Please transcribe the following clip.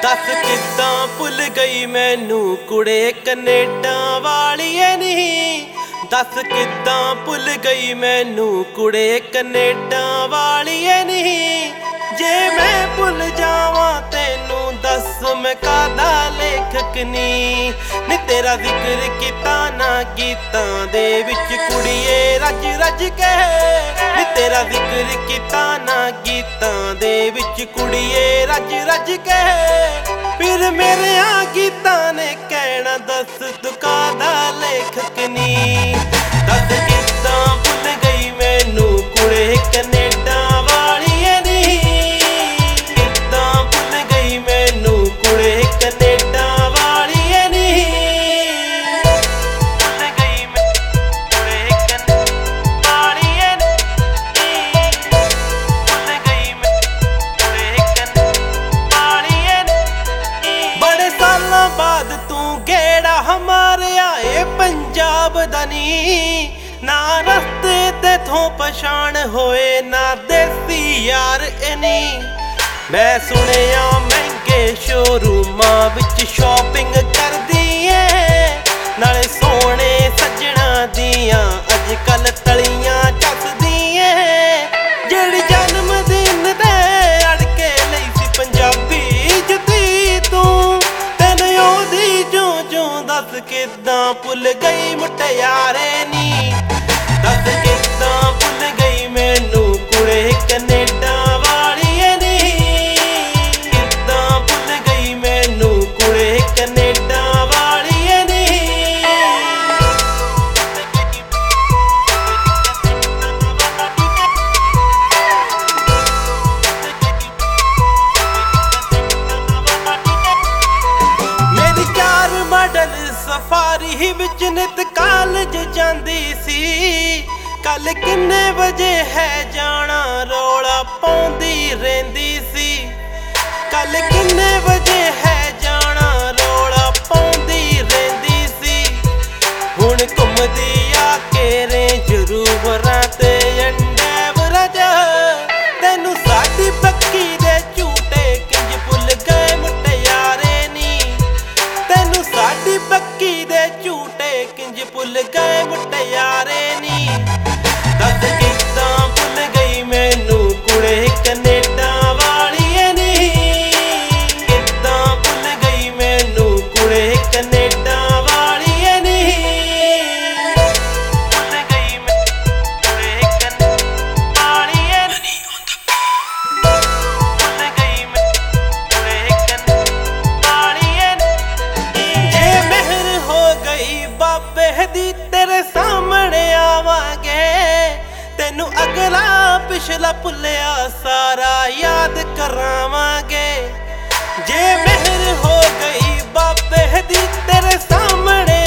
दस किद्दां भुल गई मैनू कुड़े कनेडा वालिए नी। दस किद्दां भुल गई मैनू कुड़े कनेडा वालिए नी। जे मैं भुल जावां तैनू दस मैं कादा लेखक नी। नी तेरा जिक्र कीता ना गीतां दे विच कुड़िए रज रज के। नी तेरा जिक्र कीता ना गीतां दे विच कुड़िए रज रज के। फिर मेरे गीतां ने कहना दस तू कादा लेखक नी। दस किद्दां भुल गई मैनू कुड़े कनेडा वालिए नी। किद्दां भुल गई मैनू कुड़े कनेडा वालिए नी। भुल गई मैं कुड़े कनेडा वालिए नी। भुल गई मैं कुड़े कनेडा वालिए नी। बड़े सालां बाद तू गेड़ा हमारे आए पंजाब दा नी। ना रस्ते ते थों पछाण होए ना देसी यार इनी। मैं सुनिया महंगे शोरूमां विच शॉपिंग करदी ऐ। नाले सोहणे सज्जणा दियां अजकल तलियां चसदी ऐ। जेड़ी जन्म दिन ते अड़के लई सी पंजाबी जुती तू। तैनू ओदी जो जो दस किद्दां भुल गई मुटियारे नी। दस किद्दां भुल गई मैनू कुड़े कनेडा वालिए नी। किद्दां भुल गई मैनू कुड़े कनेडा वालिए नी। मेरी चार मॉडल सफारी विच नित कॉलेज जांदी सी। कल किन्ने बजे है जाना रौला पाउंदी रहिंदी सी। कल किन्ने बजे है जाना रौला पाउंदी रहिंदी सी। हुण घुमदी आके रेंज रूवरां ते एंडेवरां च। तैनू साडी पक्की दे झूटे किंज भुल गए मुटियारे नी। तैनू साडी पक्की दे झूटे किंज भुल गए मुटियारे नी। दस किद्दां भुल गई मैनू कुड़े कनेडा वालिए नी। किद्दां भुल गई मैनू कुड़े कनेडा वालिए नी। भुल गई मैं कुड़े कनेडा वालिए नी। भुल गई मैं कुड़े कनेडा वालिए नी। जे मेहर हो गई बाबे दी तेरे सामने आवांगे। तैनू अगला पिछला भुलिया सारा याद करावांगे। जे मेहर हो गई बाबे दी तेरे सामने